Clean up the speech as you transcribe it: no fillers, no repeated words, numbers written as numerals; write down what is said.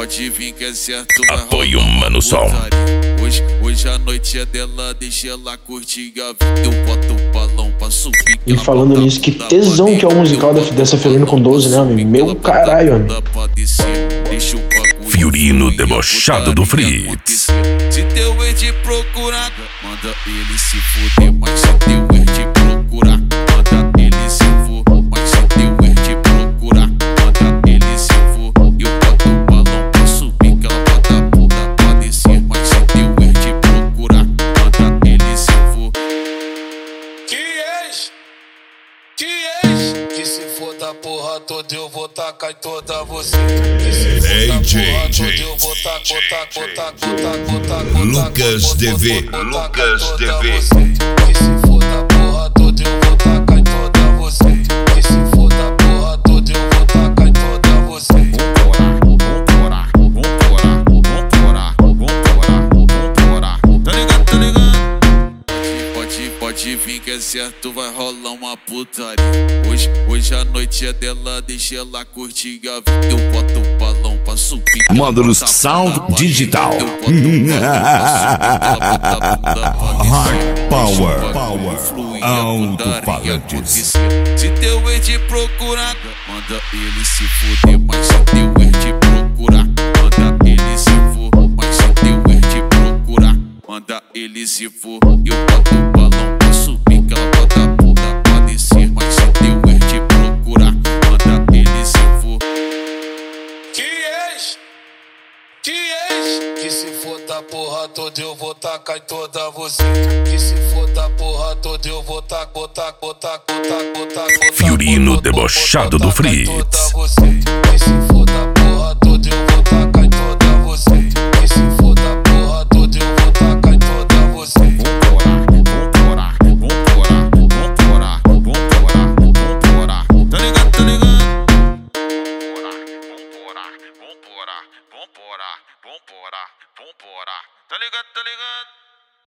Pode vir que é certo, apoio Mano Som. Hoje a noite é dela, deixa ela curtir a vida. Eu boto o balão pra subir. E falando nisso, que tesão que é o musical dessa Fiorino com 12, né, homem? Meu caralho, homem. Fiorino debochado do Fritz. Se teu ex te procurar, manda ele se fuder. Mas se teu ex te procurar, manda ele se fuder. Mas se teu ex te procurar, manda ele se fuder. Eu boto o balão pra subir, que ela bota a bunda pra descer. Mas se teu ex te procurar, manda ele se fuder. Que se for da porra toda, eu vou tacar em toda você. Que se for da porra toda, eu vou tacar. Lucas DV. Lucas DV. Que se for da porra toda, eu vou tacar em toda você. Que se for da porra toda, eu vou tacar em toda você. Tá ligado? Pode vir que é certo, vai rolar uma putaria. Hoje a noite é dela, deixa ela curtir a vida. Eu boto o balão pra subir. Módulos Sound Digital. Hard Power. Alto-falantes. Se teu ex te procurar, manda ele se fuder. Mas se teu ex te procurar, manda ele se fuder. Mas se teu ex te procurar, manda ele se fuder. Eu boto o balão pra subir, que ela bota a bunda pra descer. Mas se teu ex te procurar, manda ele se fuder. Que se for da porra toda, eu vou tacar em toda você. Que se for da porra toda, eu vou tacar. Fiorino debochado do Fritz. Que se for da porra toda, eu vou tacar em toda você. Que se for da porra toda, eu vou tacar em toda você. Tá ligado? Tá ligado?